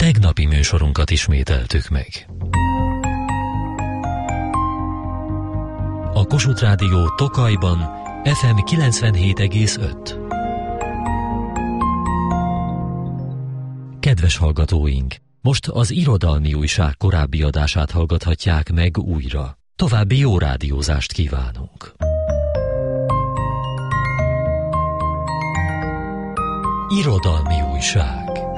tegnapi műsorunkat ismételtük meg. A Kossuth Rádió Tokajban FM 97,5. Kedves hallgatóink, most az Irodalmi Újság korábbi adását hallgathatják meg újra. További jó rádiózást kívánunk! Irodalmi Újság.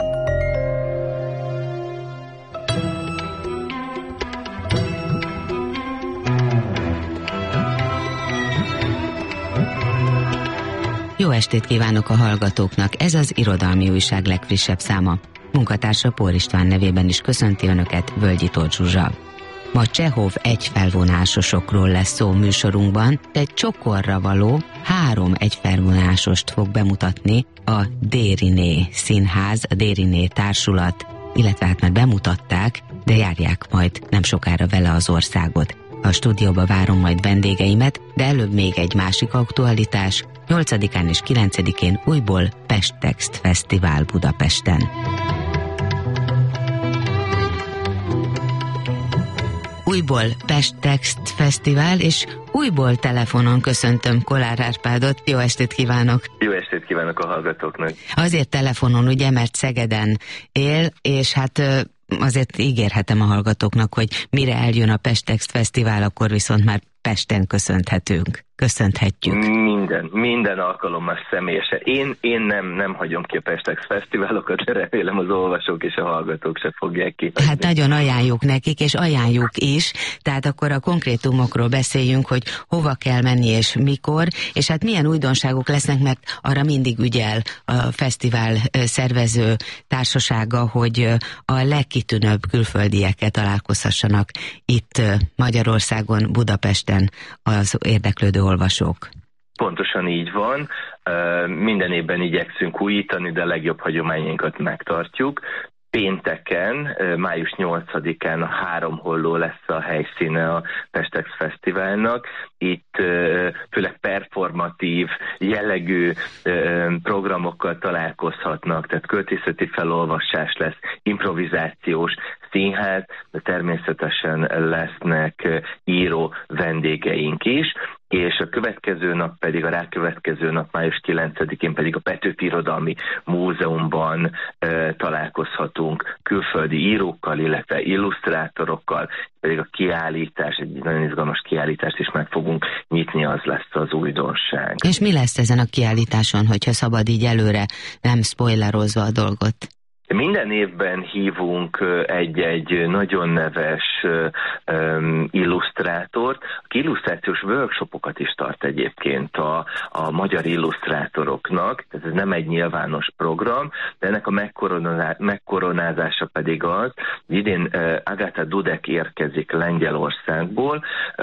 Jó estét kívánok a hallgatóknak, ez az Irodalmi Újság legfrissebb száma. Munkatársa Pór István nevében is köszönti Önöket, Völgyi Tóth Zsuzsa. Ma Csehov egyfelvonásosokról lesz szó műsorunkban, de egy csokorra való 3 egyfelvonásost fog bemutatni a Dériné Színház, a Dériné Társulat, illetve hát már bemutatták, de járják majd nem sokára vele az országot. A stúdióba várom majd vendégeimet, de előbb még egy másik aktualitás. 8-án és 9-én újból Pest-Text Fesztivál Budapesten. Újból Pest-Text Fesztivál, és újból telefonon köszöntöm Kollár Árpádot. Jó estét kívánok! Jó estét kívánok a hallgatóknak! Azért telefonon, ugye, mert Szegeden él, és hát azért ígérhetem a hallgatóknak, hogy mire eljön a Pest-Text Fesztivál, akkor viszont már Pesten köszönhetjük. Minden alkalommal személyesen. Én nem hagyom ki a Pest-Text Fesztiválokat, de remélem az olvasók és a hallgatók se fogják ki. Hát nagyon ajánljuk nekik, és ajánljuk is, tehát akkor a konkrétumokról beszéljünk, hogy hova kell menni és mikor, és hát milyen újdonságok lesznek, mert arra mindig ügyel a fesztivál szervező társasága, hogy a legkitűnőbb külföldiekkel találkozhassanak itt Magyarországon, Budapesten az érdeklődő olvasók. Pontosan így van. Minden évben igyekszünk újítani, de a legjobb hagyományainkat megtartjuk. Pénteken, május 8-án a 3 Holló lesz a helyszíne a Pest-Text Fesztiválnak. Itt főleg performatív, jellegű programokkal találkozhatnak, tehát költészeti felolvasás lesz, improvizációs színház, de természetesen lesznek író vendégeink is, és a következő nap pedig, a rákövetkező nap, május 9-én pedig a Petőfi Irodalmi Múzeumban találkozhatunk külföldi írókkal, illetve illusztrátorokkal, pedig a kiállítás, egy nagyon izgalmas kiállítást is meg fogunk nyitni, az lesz az újdonság. És mi lesz ezen a kiállításon, hogyha szabad így előre, nem spoilerozva a dolgot? Minden évben hívunk egy nagyon neves illusztrátort, aki illusztrációs workshopokat is tart egyébként a magyar illusztrátoroknak, ez nem egy nyilvános program, de ennek a megkoronázása pedig az, hogy idén Agata Dudek érkezik Lengyelországból,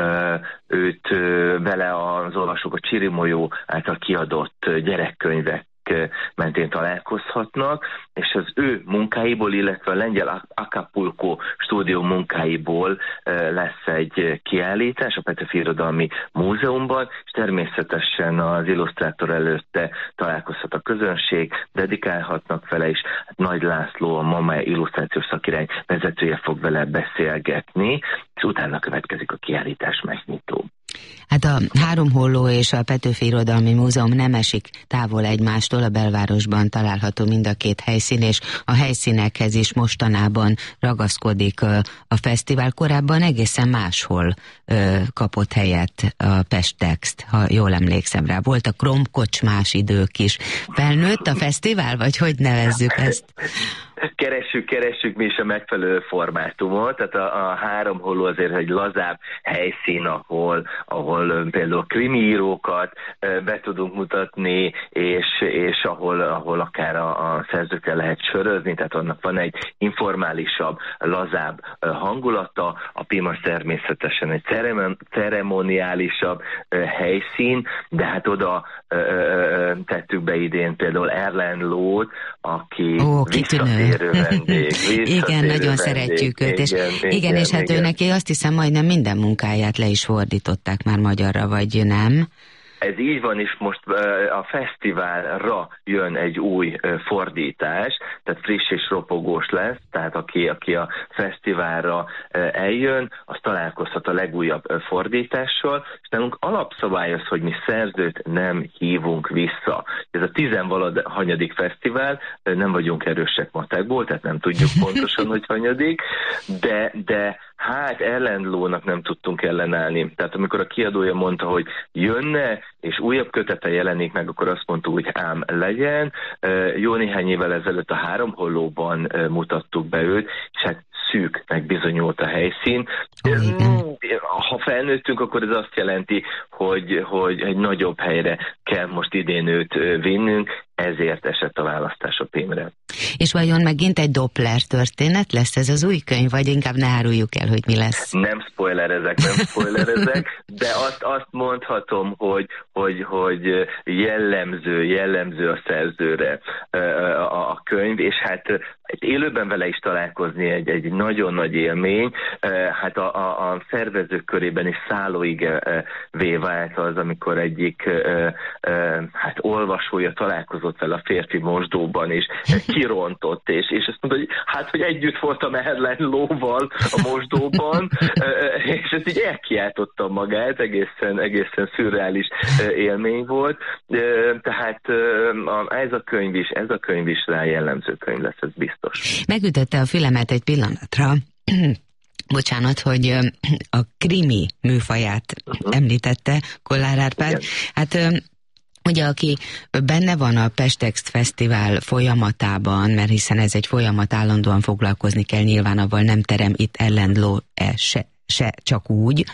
őt vele az olvasók a Csirimolyó által kiadott gyerekkönyvek mentén találkozhatnak, és az ő munkáiból, illetve a lengyel Acapulco stúdió munkáiból lesz egy kiállítás a Petőfi Irodalmi Múzeumban, és természetesen az illusztrátor előtte találkozhat a közönség, dedikálhatnak vele is. Hát Nagy László, a MAMA illusztrációs szakirány vezetője fog vele beszélgetni, és utána következik a kiállítás megnyitó. Hát a 3 Holló és a Petőfi Irodalmi Múzeum nem esik távol egymástól, a belvárosban található mind a két helyszín, és a helyszínekhez is mostanában ragaszkodik a fesztivál. Korábban egészen máshol kapott helyet a Pest-Text, ha jól emlékszem rá. Voltak romkocsmás idők is. Felnőtt a fesztivál, vagy hogy nevezzük ezt? Keressük mi is a megfelelő formátumot, tehát a 3 Holló azért egy lazább helyszín, ahol például krimiírókat be tudunk mutatni, és ahol akár a szerzőkkel lehet sörözni, tehát annak van egy informálisabb, lazább hangulata. A Pimas természetesen egy ceremoniálisabb helyszín, de hát oda tettük be idén például Erlen Lót, aki visszatérő vendég. Igen, nagyon szeretjük őt. Igen, és hát ő neki azt hiszem majdnem minden munkáját le is fordították már magyarra, vagy nem? Ez így van, és most a fesztiválra jön egy új fordítás, tehát friss és ropogós lesz, tehát aki a fesztiválra eljön, az találkozhat a legújabb fordítással, és nálunk alapszabály az, hogy mi szerzőt nem hívunk vissza. Ez a 10-valahanyadik fesztivál, nem vagyunk erősek matekból, tehát nem tudjuk pontosan, hogy hanyadik, de hát Erlend-Lónak nem tudtunk ellenállni. Tehát amikor a kiadója mondta, hogy jönne, és újabb kötete jelenik meg, akkor azt mondtuk, hogy ám legyen. Jó néhány évvel ezelőtt a 3 Hollóban mutattuk be őt, és hát szűknek bizonyult a helyszín. Ha felnőttünk, akkor ez azt jelenti, hogy egy nagyobb helyre kell most idén őt vinnünk, ezért esett a választás a Pimre. És vajon megint egy Doppler történet lesz ez az új könyv, vagy inkább ne áruljuk el, hogy mi lesz? Nem spoilerezek, de azt mondhatom, hogy jellemző a szerzőre a könyv, és hát élőben vele is találkozni egy nagyon nagy élmény. Hát a szervezők körében is szállóigé vált az, amikor egyik olvasója találkozott vele a férfi mosdóban, és kirontott, és azt mondta, hogy együtt voltam Erlend-Lóval a mosdóban, és ezt így elkiáltotta magát, egészen szürreális élmény volt. Tehát ez a könyv is rá jellemző könyv lesz, ez biztos. Megütötte a fülemet egy pillanatra, bocsánat, hogy a krimi műfaját említette Kollár Árpád. Igen. Hát ugye, aki benne van a Pestext Fesztivál folyamatában, mert hiszen ez egy folyamat, állandóan foglalkozni kell, nyilván avval nem terem itt Erlend-Ló se csak úgy,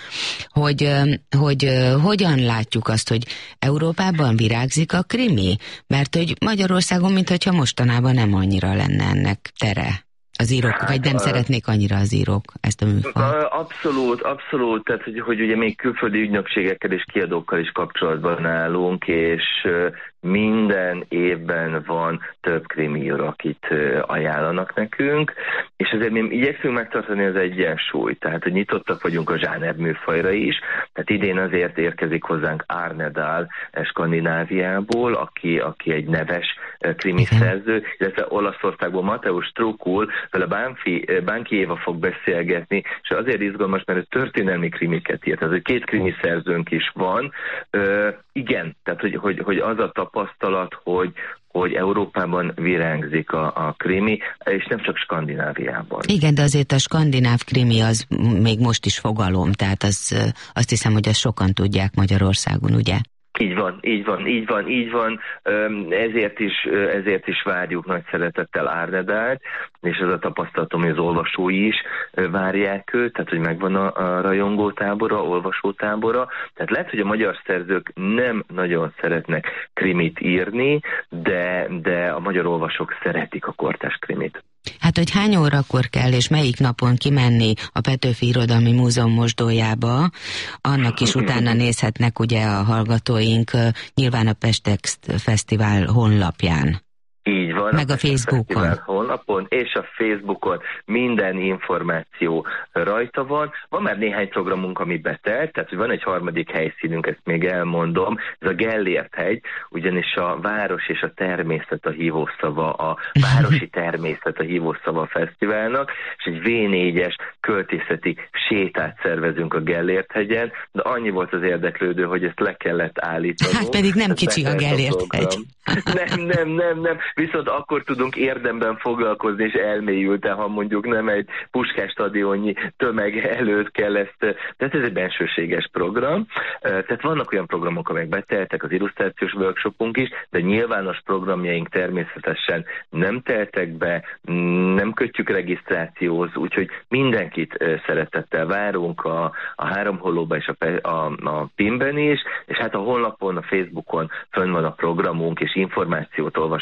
hogy hogyan látjuk azt, hogy Európában virágzik a krimi, mert hogy Magyarországon, mintha mostanában nem annyira lenne ennek tere. Az írók, vagy nem szeretnék annyira az írók ezt a műfajt? Abszolút, tehát hogy ugye még külföldi ügynökségekkel és kiadókkal is kapcsolatban állunk, és minden évben van több krimiíró, akit ajánlanak nekünk, és azért mi igyekszünk megtartani az egyensúlyt, tehát hogy nyitottak vagyunk a zsáner műfajra is, tehát idén azért érkezik hozzánk Arne Dahl Skandináviából, aki egy neves krimiszerző, illetve Olaszországból Mateusz Strukul, vele Bánki Éva fog beszélgetni, és azért izgalmas, mert ő történelmi krimiket írt, tehát 2 krimiszerzőnk is van. Igen, tehát hogy az a tapasztalat, hogy Európában virágzik a krimi, és nem csak Skandináviában. Igen, de azért a skandináv krimi az még most is fogalom, tehát azt hiszem, hogy azt sokan tudják Magyarországon, ugye? Így van. Ezért is várjuk nagy szeretettel Arne Dahlt, és ez a tapasztalatom, hogy az olvasói is várják őt, tehát hogy megvan a rajongótábora, olvasótábora. Tehát lehet, hogy a magyar szerzők nem nagyon szeretnek krimit írni, de a magyar olvasók szeretik a kortárs krimit. Hát, hogy hány órakor kell, és melyik napon kimenni a Petőfi Irodalmi Múzeum mosdójába, annak is utána nézhetnek ugye a hallgatóink nyilván a Pestext Fesztivál honlapján. Így van. Meg a Facebookon. A honlapon és a Facebookon minden információ rajta van. Van már néhány programunk, ami betelt, tehát hogy van egy harmadik helyszínünk, ezt még elmondom, ez a Gellért-hegy, ugyanis a város és a természet a hívószava, a városi természet a hívószava a fesztiválnak, és egy V4-es költészeti sétát szervezünk a Gellért-hegyen, de annyi volt az érdeklődő, hogy ezt le kellett állítani. Hát pedig nem kicsi a Gellért-hegy. Nem. Viszont akkor tudunk érdemben foglalkozni, és elmélyülten, ha mondjuk nem egy Puskás stadionnyi tömeg előtt kell ezt, tehát ez egy bensőséges program. Tehát vannak olyan programok, amelyek beteltek, az illusztrációs workshopunk is, de nyilvános programjaink természetesen nem teltek be, nem kötjük regisztrációhoz, úgyhogy mindenkit szeretettel várunk a 3 Hollóba és a Pimben is, és hát a honlapon, a Facebookon fönn van a programunk, és információt olvashatnak a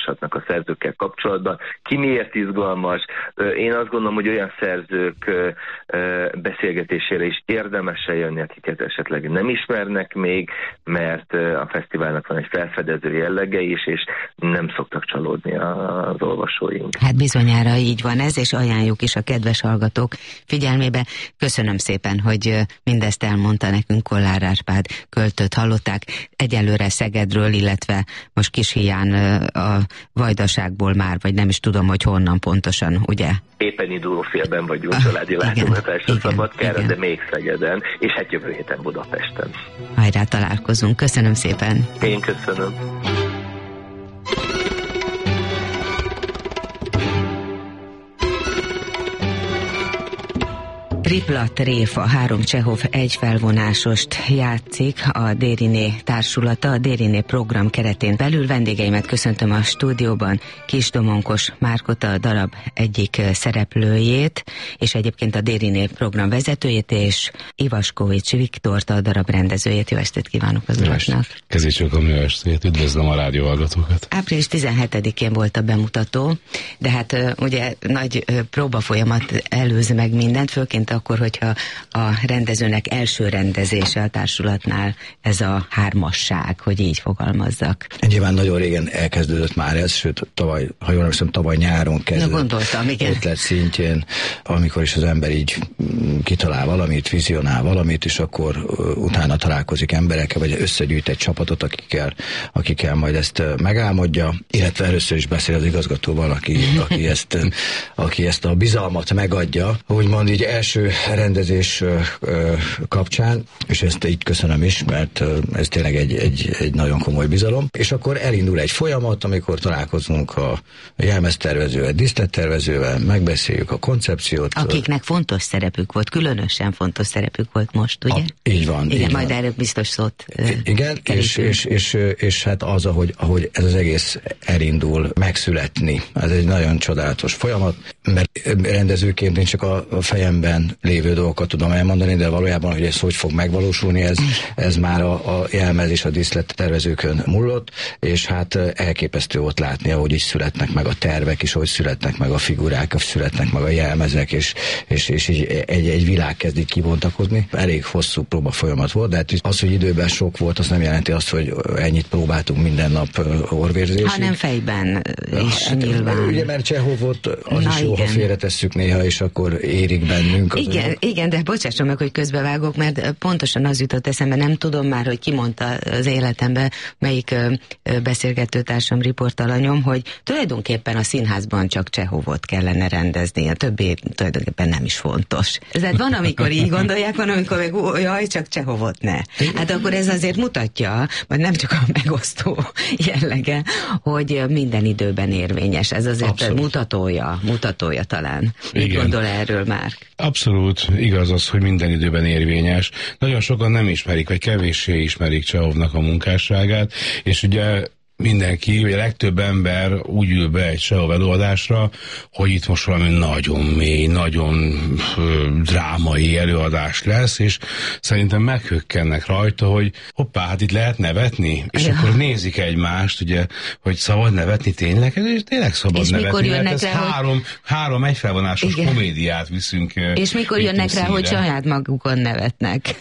szerzőkkel kapcsolatban. Ki miért izgalmas? Én azt gondolom, hogy olyan szerzők beszélgetésére is érdemes eljönni, akiket esetleg nem ismernek még, mert a fesztiválnak van egy felfedező jellege is, és nem szoktak csalódni az olvasóink. Hát bizonyára így van ez, és ajánljuk is a kedves hallgatók figyelmébe. Köszönöm szépen, hogy mindezt elmondta nekünk. Kollár Árpád költőt hallották egyelőre Szegedről, illetve most Kishíján a Vajdaságból már, vagy nem is tudom, hogy honnan pontosan, ugye? Éppen indulófélben vagyunk családi látogatásra Szabadkára, de még Szegeden, és hát jövő héten Budapesten. Hajrá, találkozunk. Köszönöm szépen. Én köszönöm. Tripla tréfa, 3 Csehov egy felvonásost játszik a Dériné társulata, a Dériné program keretén belül. Vendégeimet köszöntöm a stúdióban, Kis Domonkos Márkota, a darab egyik szereplőjét, és egyébként a Dériné program vezetőjét, és Ivaskovics Viktort, a darab rendezőjét. Jó estét kívánok az uraknak! Kezécsökom, jó estét, üdvözlöm a rádióhallgatókat! Április 17-én volt a bemutató, de hát ugye nagy próbafolyamat előz meg mindent, főként akkor, hogyha a rendezőnek első rendezése a társulatnál ez a hármasság, hogy így fogalmazzak. Nyilván nagyon régen elkezdődött már ez, sőt tavaly, ha jól emlékszem, tavaly nyáron kezdődött. Na gondoltam, igen. Ötlet szintjén, amikor is az ember így kitalál valamit, vizionál valamit, és akkor utána találkozik emberekkel, vagy összegyűjt egy csapatot, akikkel majd ezt megálmodja, illetve először is beszél az igazgatóval, aki ezt a bizalmat megadja, úgymond így első rendezés kapcsán, és ezt így köszönöm is, mert ez tényleg egy nagyon komoly bizalom. És akkor elindul egy folyamat, amikor találkozunk a jelmeztervezővel, díszlettervezővel, megbeszéljük a koncepciót. Akiknek fontos szerepük volt, különösen fontos szerepük volt most, ugye? Így van. Igen, így majd van. Erről biztos szót. Igen, és hát az, ahogy ez az egész elindul megszületni. Ez egy nagyon csodálatos folyamat, mert rendezőként én csak a fejemben lévő dolgokat tudom elmondani, de valójában, hogy ez hogy fog megvalósulni, ez már a jelmez és a díszlettervezőkön múlott, és hát elképesztő ott látni, ahogy is születnek meg a tervek, és ahogy születnek meg a figurák, születnek meg a jelmezek, és így egy világ kezdik kibontakozni. Elég hosszú próba folyamat volt, de hát az, hogy időben sok volt, az nem jelenti azt, hogy ennyit próbáltunk minden nap orvérzésig. Hanem fejben is hát, nyilván. Ugye, mert Csehovot az is jó, ha félretesszük néha, és akkor érik bennünk. Igen, de bocsásson meg, hogy közbevágok, mert pontosan az jutott eszembe, nem tudom már, hogy ki mondta az életemben, melyik beszélgetőtársam, riportalanyom, hogy tulajdonképpen a színházban csak Csehovot kellene rendezni, a többi tulajdonképpen nem is fontos. Tehát van, amikor így gondolják, van, amikor meg jaj, csak Csehovot ne. Hát akkor ez azért mutatja, vagy nem csak a megosztó jellege, hogy minden időben érvényes. Ez azért mutatója talán. Mit gondol erről már? Abszolút igaz az, hogy minden időben érvényes. Nagyon sokan nem ismerik, vagy kevéssé ismerik Csehovnak a munkásságát, és ugye mindenki, vagy a legtöbb ember úgy ül be egy Csehov előadásra, hogy itt most valami nagyon mély, nagyon drámai előadás lesz, és szerintem meghökkennek rajta, hogy hoppá, hát itt lehet nevetni, és akkor nézik egymást, ugye, hogy szabad nevetni tényleg, és tényleg szabad és nevetni, mert ez három egyfelvonásos komédiát viszünk. És mikor jönnek rá, hogy saját magukon nevetnek.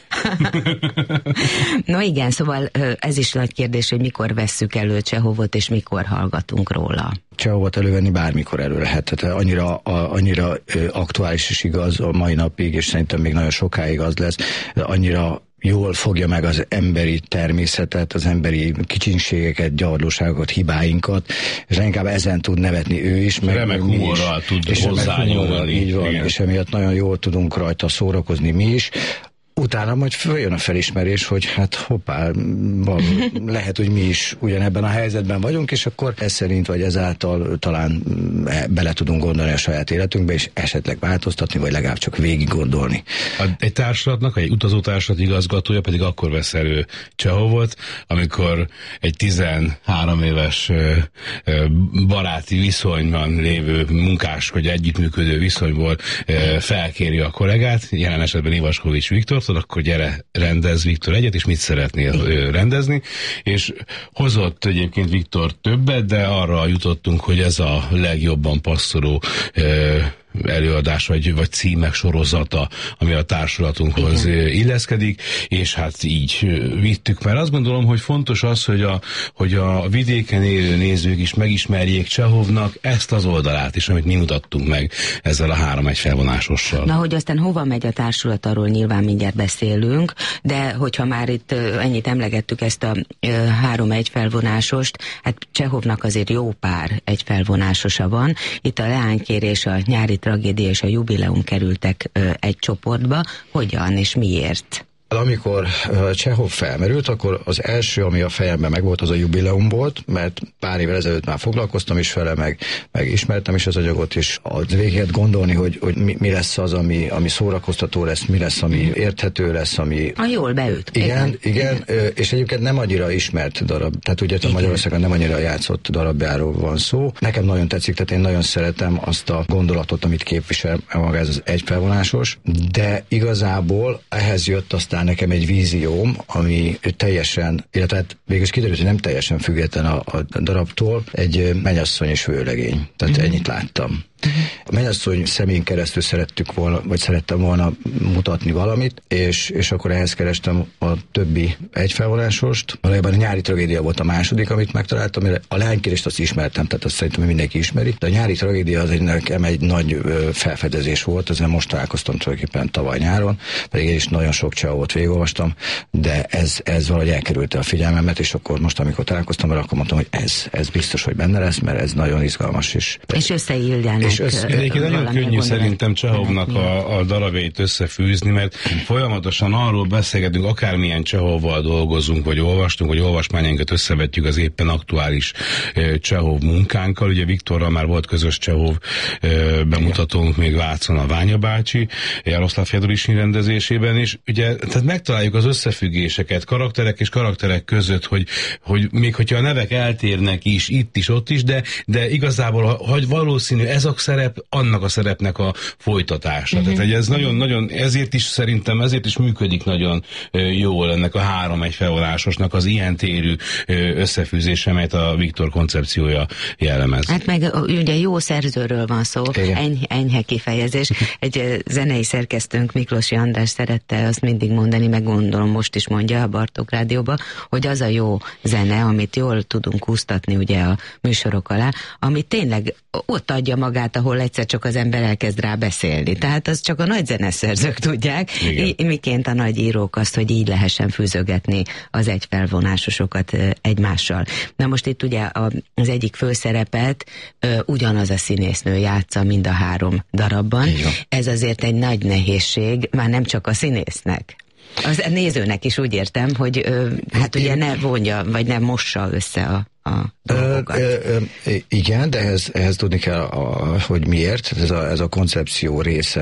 No igen, szóval ez is nagy kérdés, hogy mikor vesszük elő Csehovot, és mikor hallgatunk róla. Csehovot elővenni bármikor elő lehet. Tehát annyira aktuális és igaz a mai napig, és szerintem még nagyon sokáig az lesz, de annyira jól fogja meg az emberi természetet, az emberi kicsinségeket, gyarlóságokat, hibáinkat, és inkább ezen tud nevetni ő is, meg remek humorral tud hozzányúlni. Így van, és emiatt nagyon jól tudunk rajta szórakozni mi is. Utána majd följön a felismerés, hogy hát hoppá, lehet, hogy mi is ugyanebben a helyzetben vagyunk, és akkor ez szerint, vagy ezáltal talán bele tudunk gondolni a saját életünkbe, és esetleg változtatni, vagy legalább csak végig gondolni. Egy társulatnak, egy utazótársulat igazgatója pedig akkor vesz elő Csehovot, amikor egy 13 éves baráti viszonyban lévő munkás, vagy együttműködő viszonyból felkéri a kollégát, jelen esetben Ivaskovics Viktort, akartad, akkor gyere, rendez Viktor egyet, és mit szeretnél rendezni, és hozott egyébként Viktor többet, de arra jutottunk, hogy ez a legjobban passzoló előadás, vagy címek sorozata, ami a társulatunkhoz illeszkedik, és hát így vittük. Mert azt gondolom, hogy fontos az, hogy a vidéken élő nézők is megismerjék Csehovnak ezt az oldalát is, amit mi mutattunk meg ezzel a 3-1 felvonásossal. Na, hogy aztán hova megy a társulat, arról nyilván mindjárt beszélünk, de hogyha már itt ennyit emlegettük ezt a 3-1 felvonásost, hát Csehovnak azért jó pár egy felvonásosa van. Itt a Leánykérés, a Nyári tragédia és a jubileum kerültek egy csoportba. Hogyan és miért? Amikor Csehov felmerült, akkor az első, ami a fejemben megvolt, az a jubileum volt, mert pár évvel ezelőtt már foglalkoztam is vele, meg ismertem is az anyagot, és végig gondolni, hogy mi lesz az, ami szórakoztató lesz, mi lesz, ami érthető lesz, ami... Jól beüt. Igen, és egyébként nem annyira ismert darab, tehát ugye a Magyarországon nem annyira játszott darabjáról van szó. Nekem nagyon tetszik, tehát én nagyon szeretem azt a gondolatot, amit képvisel maga ez az egyfelvonásos, de igazából ehhez jött aztán nekem egy vízióm, ami teljesen, illetve végül kiderült, hogy nem teljesen független a darabtól, egy mennyasszony és vőlegény. Tehát ennyit láttam. A mennyasszony szemén keresztül szerettem volna mutatni valamit, és akkor ehhez kerestem a többi egyfelvonásost. Valójában a Nyári tragédia volt a második, amit megtaláltam, amire a Leánykérést azt ismertem, tehát azt szerintem mindenki ismeri. De a Nyári tragédia az nekem egy nagy felfedezés volt, ezzel most találkoztam tulajdonképpen tavaly nyáron, pedig én is nagyon sok Csehovot végigolvastam, de ez valahogy elkerülte a figyelmemet, és akkor most, amikor találkoztam vele, akkor mondtam, hogy ez biztos, hogy benne lesz, mert ez nagyon izgalmas is. És összeilljának. Egyébként nagyon könnyű szerintem Csehovnak a darabjait összefűzni, mert folyamatosan arról beszélgetünk, akármilyen Csehovval dolgozunk, vagy olvastunk, vagy olvasmányainkat összevetjük az éppen aktuális Csehov munkánkkal. Ugye Viktorral már volt közös Csehov bemutatónk még Vácon a Ványa bácsi, Jaroszláv Fjodorisin rendezésében, és ugye tehát megtaláljuk az összefüggéseket karakterek és karakterek között, hogy még hogyha a nevek eltérnek is, itt is, ott is, de igazából, hogy valószínű ez a szerep, annak a szerepnek a folytatása. Tehát ez nagyon-nagyon, ezért is működik nagyon jól ennek a 3-1 felvonásosnak az ilyen térű összefűzése, amelyet a Viktor koncepciója jellemez. Hát meg ugye jó szerzőről van szó, enyhe kifejezés. Egy zenei szerkesztőnk, Miklósi András szerette azt mindig mondani, meg gondolom most is mondja a Bartók Rádióba, hogy az a jó zene, amit jól tudunk úsztatni ugye a műsorok alá, ami tényleg ott adja magát, ahol egyszer csak az ember elkezd rá beszélni. Tehát az csak a nagy zeneszerzők tudják, miként a nagy írók azt, hogy így lehessen fűzögetni az egyfelvonásosokat egymással. Na most itt ugye az egyik főszerepet ugyanaz a színésznő játsza mind a 3 darabban. Ez azért egy nagy nehézség, már nem csak a színésznek. Az nézőnek is úgy értem, hogy hát ugye ne vonja, vagy ne mossa össze a dolgokat. Igen, de ehhez tudni kell, hogy miért. Ez a koncepció része.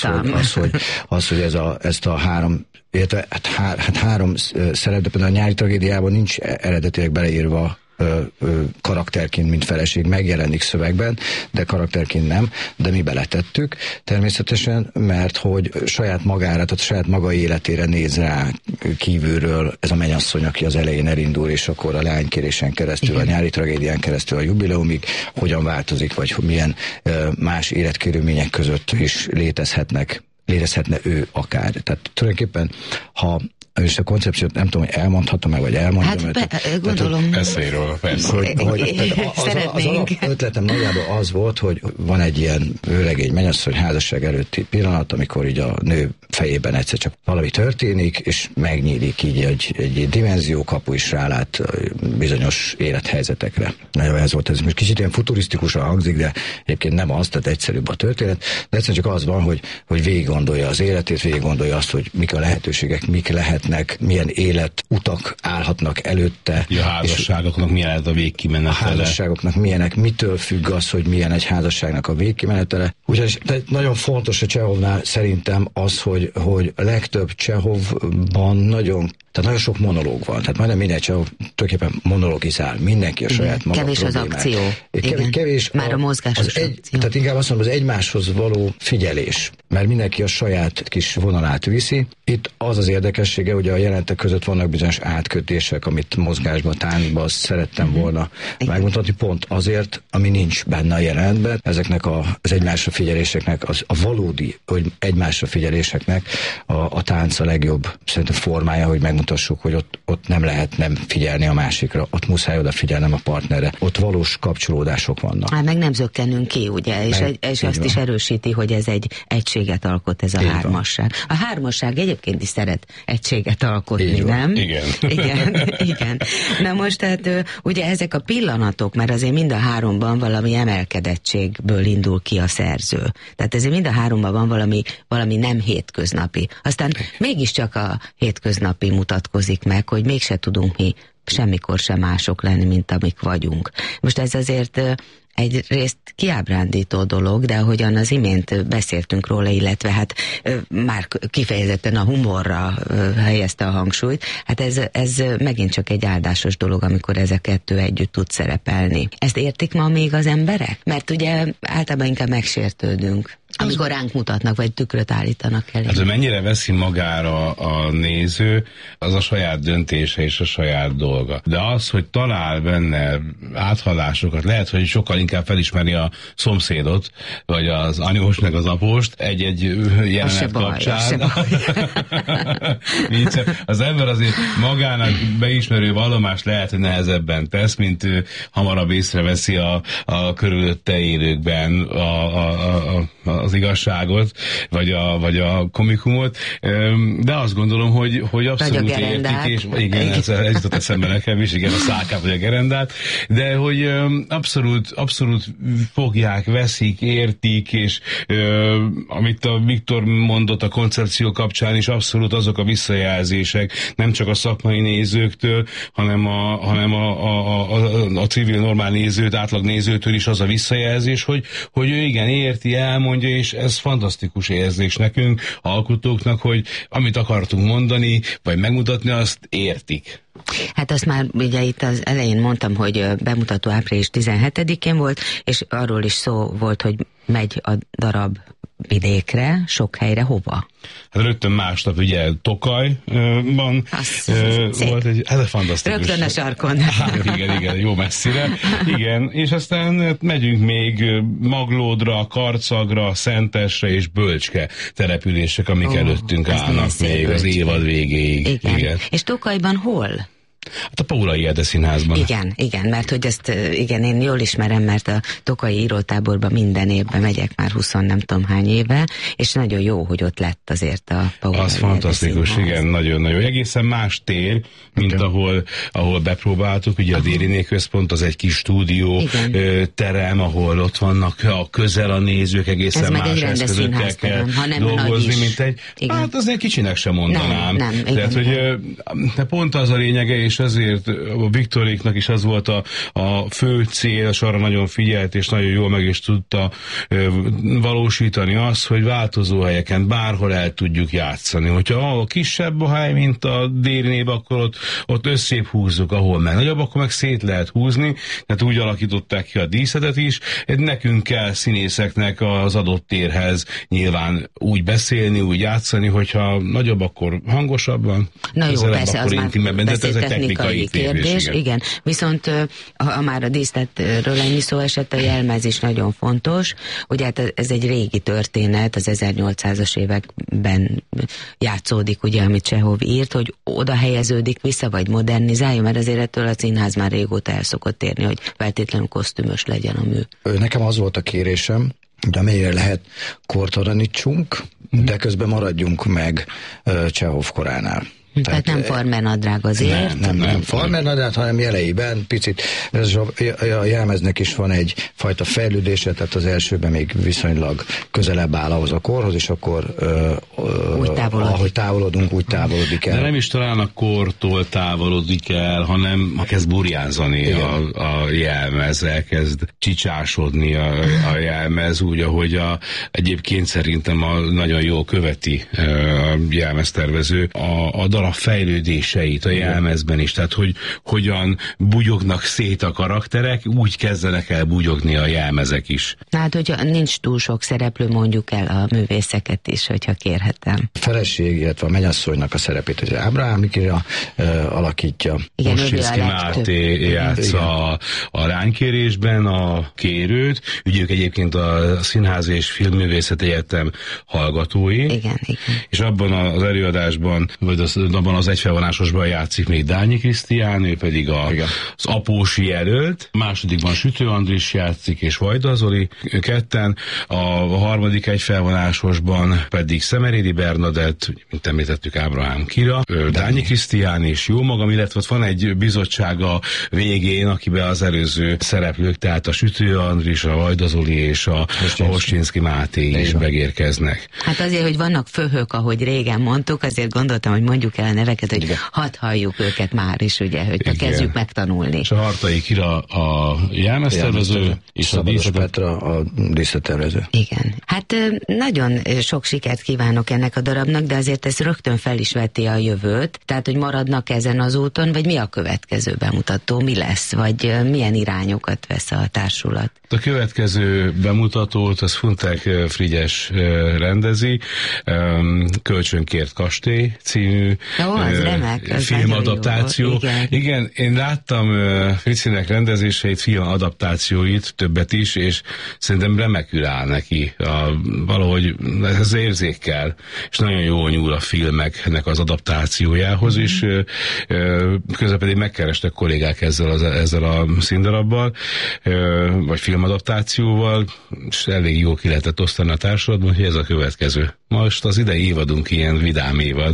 Az, hogy ezt a 3, illetve hát 3 szerep, de például a Nyári tragédiában nincs eredetileg beleírva karakterként, mint feleség megjelenik szövegben, de karakterként nem, de mi beletettük természetesen, mert hogy saját magára, tehát saját maga életére néz rá kívülről ez a mennyasszony, aki az elején elindul, és akkor a Leánykérésen keresztül, a Nyári tragédián keresztül a jubileumig hogyan változik, vagy milyen más életkörülmények között is létezhetne ő akár. Tehát tulajdonképpen, ha és a koncepciót nem tudom, hogy elmondhatom-e, vagy elmondjam. Hát gondolom. Eszélyről, persze. Szeretnénk. Az ötletem nagyjából az volt, hogy van egy ilyen vőlegény mennyasszony házasság előtti pillanat, amikor így a nő fejében egyszer csak valami történik, és megnyílik így egy dimenziókapu, is rálát bizonyos élethelyzetekre. Nagyon ez volt, ez most kicsit ilyen futurisztikusan hangzik, de egyébként nem az, tehát egyszerűbb a történet, de egyszerűen csak az van, hogy végig gondolja az életét, végig gondolja azt, hogy mik a lehetőségek, mik lehetnek, milyen életutak állhatnak előtte. A házasságoknak milyen lehet a végkimenetele. A házasságoknak milyenek, mitől függ az, hogy milyen egy házasságnak a végkimenetele. Ugyanis nagyon fontos a Csehovnál szerintem az, hogy a legtöbb Csehovban nagyon Tehát nagyon sok monológ van, tehát majdnem mindegy, csak tulajdonképpen monologizál, mindenki a saját maga kevés problémát. Az akció. Kevés már a mozgásos akció. Tehát inkább azt mondom, az egymáshoz való figyelés, mert mindenki a saját kis vonalát viszi. Itt az érdekessége, hogy a jelentek között vannak bizonyos átkötések, amit mozgásban, táncban szerettem volna megmutatni, pont azért, ami nincs benne a jelenetben. Ezeknek az egymásra figyeléseknek, a valódi, hogy egymásra figyeléseknek a tánc a legjobb szerintem formája, hogy megmutassuk, hogy ott nem lehet nem figyelni a másikra, ott muszáj odafigyelnem a partnerre, ott valós kapcsolódások vannak. Hát meg nem zökkenünk ki, ugye, és azt is erősíti, hogy ez egy egységet alkot, ez a hármasság. A hármasság egyébként is szeret egységet alkotni, nem? Igen. Na most tehát ugye ezek a pillanatok, mert azért mind a háromban valami emelkedettségből indul ki a szerző. Tehát ezért mind a háromban van valami nem hétköznapi. Aztán mégiscsak a hétköznapi mutatkozik meg, hogy mégse tudunk mi semmikor sem mások lenni, mint amik vagyunk. Most ez azért egyrészt kiábrándító dolog, de ahogyan az imént beszéltünk róla, illetve hát már kifejezetten a humorra helyezte a hangsúlyt, hát ez megint csak egy áldásos dolog, amikor ez a kettő együtt tud szerepelni. Ezt értik ma még az emberek? Mert ugye általában inkább megsértődünk, amikor ránk mutatnak, vagy tükröt állítanak elé. Hát, hogy mennyire veszi magára a néző, az a saját döntése és a saját dolga. De az, hogy talál benne áthallásokat, lehet, hogy sokkal inkább felismeri a szomszédot, vagy az anyós meg az apóst egy jelenet kapcsán. Az ember azért magának beismerő vallomást lehet, hogy nehezebben tesz, mint hamarabb észreveszi a körülötte élőkben az igazságot, vagy a komikumot, de azt gondolom, hogy abszolút értik, és igen, ez jutott eszembe nekem is, igen, a szálkát vagy a gerendát, de hogy abszolút fogják, veszik, értik, és amit a Viktor mondott a koncepció kapcsán is, abszolút azok a visszajelzések, nem csak a szakmai nézőktől, hanem a civil normál nézőt, átlag nézőtől is az a visszajelzés, hogy ő igen érti, elmondja, és ez fantasztikus érzés nekünk, alkotóknak, hogy amit akartunk mondani, vagy megmutatni, azt értik. Hát azt már ugye itt az elején mondtam, hogy bemutató április 17-én volt, és arról is szó volt, hogy megy a darab vidékre, sok helyre, hova? Hát rögtön másnap ugye Tokajban volt egy, ez fantasztikus. Rögtön a sarkon. Hát igen, jó messzire. Igen, és aztán megyünk még Maglódra, Karcagra, Szentesre és Bölcske települések, amik előttünk állnak még az évad végéig. Igen. És Tokajban hol? Hát a Paulai Ede Színházban. Igen, mert hogy ezt én jól ismerem, mert a Tokaji írótáborban minden évben megyek már 20 nem tudom hány éve, és nagyon jó, hogy ott lett azért a Paulai Az fantasztikus, igen, nagyon-nagyon. Egészen más tér, mint ahol bepróbáltuk, ugye a Dériné Központ az egy kis stúdió terem, ahol ott vannak közel a nézők, egészen más eszközökkel kell dolgozni, mint egy, hát azért kicsinek sem mondanám. Nem, tehát, hogy pont az a lényege, és ezért a Viktoréknak is az volt a fő cél, és arra nagyon figyelt, és nagyon jól meg is tudta valósítani azt, hogy változó helyeken bárhol el tudjuk játszani. Hogyha ahol kisebb a hely, mint a Dérinébe, akkor ott összébb húzzuk, ahol meg nagyobb, akkor meg szét lehet húzni, tehát úgy alakították ki a díszetet is. Nekünk kell színészeknek az adott térhez nyilván úgy beszélni, úgy játszani, hogyha nagyobb, akkor hangosabban, na jó, persze, akkor intimebben, de ez egy technikai kérdés. Igen. Viszont ha már a díszletről ennyi szó esett, a jelmez is nagyon fontos. Ugye hát ez egy régi történet, az 1800-as években játszódik, ugye, amit Csehov írt, hogy oda helyeződik vissza, vagy modernizálja, mert azért ettől a színház már régóta el szokott térni, hogy feltétlenül kosztümös legyen a mű. Nekem az volt a kérésem, de amennyire lehet kortalanítsunk, de közben maradjunk meg Csehov koránál. Tehát nem farmernadrág azért? Nem farmernadrág, hanem jeleiben picit, a jelmeznek is van egyfajta fejlődése, tehát az elsőben még viszonylag közelebb áll ahhoz a korhoz, és akkor ahogy távolodunk, úgy távolodik el. De nem is talán a kortól távolodik el, hanem kezd burjánzani a jelmez, elkezd csicsásodni a jelmez, úgy, ahogy egyébként szerintem nagyon jól követi a jelmeztervező a darab fejlődéseit a jelmezben is, tehát hogy hogyan bugyognak szét a karakterek, úgy kezdenek el bugyogni a jelmezek is. Hát, hogyha nincs túl sok szereplő, mondjuk el a művészeket is, hogyha kérhetem. A feleség, illetve a mennyasszonynak a szerepét, hogy Ábrahám Kira alakítja. Moscsinszky Máté játsza a lánykérésben a kérőt, ők egyébként a Színház és Filmművészeti Egyetem hallgatói. Igen. És abban az előadásban, vagy abban az egyfelvonásosban játszik még Dányi Krisztián, ő pedig az apósi jelölt. A másodikban Sütő Andris játszik, és Vajda Zoli, ketten. A harmadik egyfelvonásosban pedig Szemerédi Bernadett, mint említettük, Ábrahám Kira, Dányi Krisztián és jó magam, illetve van egy bizottság a végén, akiben az előző szereplők, tehát a Sütő Andris, a Vajda Zoli és a Moscsinszky Máté is megérkeznek. Hát azért, hogy vannak főhők, ahogy régen mondtuk, azért gondoltam, hogy mondjuk el a neveket, hogy hadd halljuk őket már is, ugye, hogy kezdjük megtanulni. És a Hartai Kira a jelmeztervező, és a Petra a díszlettervező. Igen. Hát nagyon sok sikert kívánok ennek a darabnak, de azért ez rögtön fel is veti a jövőt, tehát, hogy maradnak ezen az úton, vagy mi a következő bemutató, mi lesz, vagy milyen irányokat vesz a társulat? A következő bemutatót az Funtek Frigyes rendezi, Kölcsönkért kastély című filmadaptáció. Igen, én láttam Fricinek rendezéseit, filmadaptációit, többet is, és szerintem remekül áll neki. Valahogy ez érzékkel, és nagyon jól nyúl a filmeknek az adaptációjához is. Közben pedig megkerestek kollégák ezzel a színdarabbal, vagy filmadaptációval, és elég jól ki lehetett osztani a társadalmat, hogy ez a következő. Most az idei évadunk ilyen vidám évad.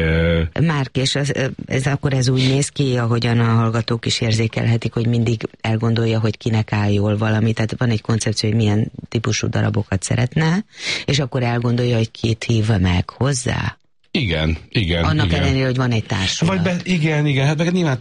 Márk, és akkor ez úgy néz ki, ahogyan a hallgatók is érzékelhetik, hogy mindig elgondolja, hogy kinek áll jól valami. Tehát van egy koncepció, hogy milyen típusú darabokat szeretne, és akkor elgondolja, hogy kit hív meg hozzá. Igen. Annak ellenére, hogy van egy társulat. Igen, hát meg nyilván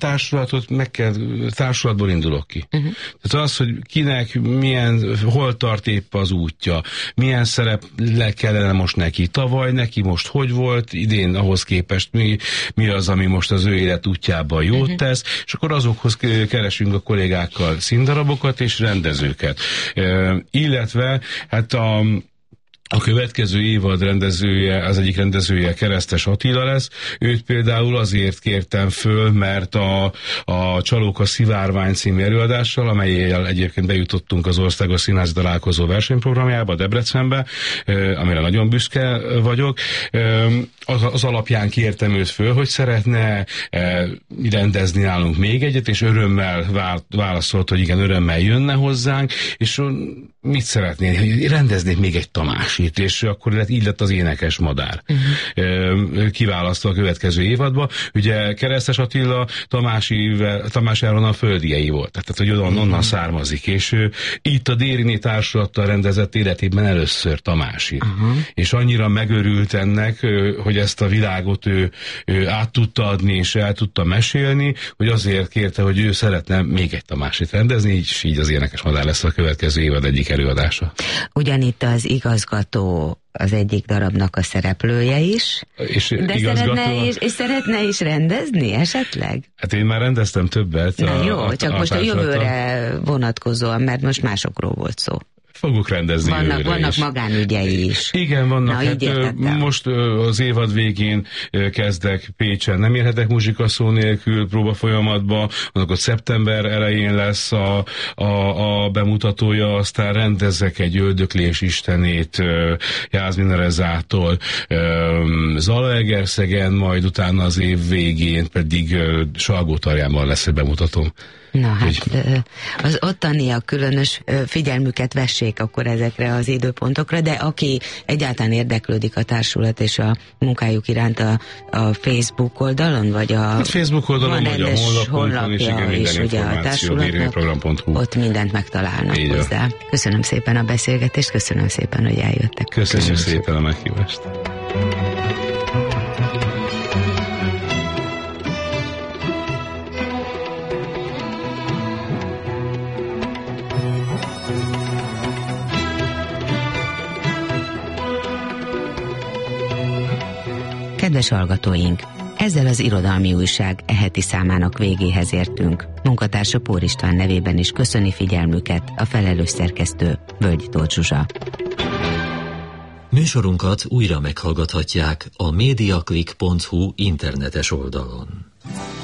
társulatból indulok ki. Tehát az, hogy kinek hol tart épp az útja, milyen szerep kellene most neki, tavaly neki most hogy volt, idén ahhoz képest mi az, ami most az ő élet útjában jót tesz, és akkor azokhoz keresünk a kollégákkal színdarabokat és rendezőket. Illetve hát a következő évad rendezője, az egyik rendezője Keresztes Attila lesz. Őt például azért kértem föl, mert a Csalók a szivárvány című előadással, amelyel egyébként bejutottunk az Országos Színházi Találkozó versenyprogramjába, Debrecenbe, amire nagyon büszke vagyok. Az alapján kértem őt föl, hogy szeretne rendezni nálunk még egyet, és örömmel válaszolt, hogy igen, örömmel jönne hozzánk, és mit szeretnél? Rendeznék még egy Tamásit, és akkor így lett az Énekes madár. Kiválasztva a következő évadba. Ugye Keresztes Attila Tamás Áron a földiei volt, tehát hogy onnan származik, és itt a Dériné társulattal rendezett életében először Tamási. És annyira megörült ennek, hogy ezt a világot ő át tudta adni, és el tudta mesélni, hogy azért kérte, hogy ő szeretne még egy Tamásit rendezni, így az Énekes madár lesz a következő évad egyik előadása. Ugyanitt az igazgató az egyik darabnak a szereplője is, szeretne is rendezni esetleg? Hát én már rendeztem többet. Jó, csak most a jövőre vonatkozóan, mert most másokról volt szó. Fogok rendezni vannak magánügyei is. Igen, vannak. Most az évad végén kezdek Pécsen, nem érhetek muzsikaszó nélkül próbafolyamatba, annak ott szeptember elején lesz a bemutatója, aztán rendezek egy Öldöklés istenét Jászmin Rezától Zalaegerszegen, majd utána az év végén pedig Salgótarjánban lesz egy bemutatóm. Na hát, az ottaniak különös figyelmüket vessék akkor ezekre az időpontokra, de aki egyáltalán érdeklődik a társulat és a munkájuk iránt a Facebook oldalon, vagy a Facebook oldalon, vagy a honlapunkon is, igen, minden információ, dérinéprogram.hu. Ott mindent megtalálnak hozzá. Köszönöm szépen a beszélgetést, köszönöm szépen, hogy eljöttek. Köszönjük szépen a meghívást. Kedves hallgatóink! Ezzel az Irodalmi Újság heti számának végéhez értünk. Munkatársa Pór István nevében is köszöni figyelmüket a felelős szerkesztő Völgyi Tóth Zsuzsa. Műsorunkat újra meghallgathatják a mediaclick.hu internetes oldalon.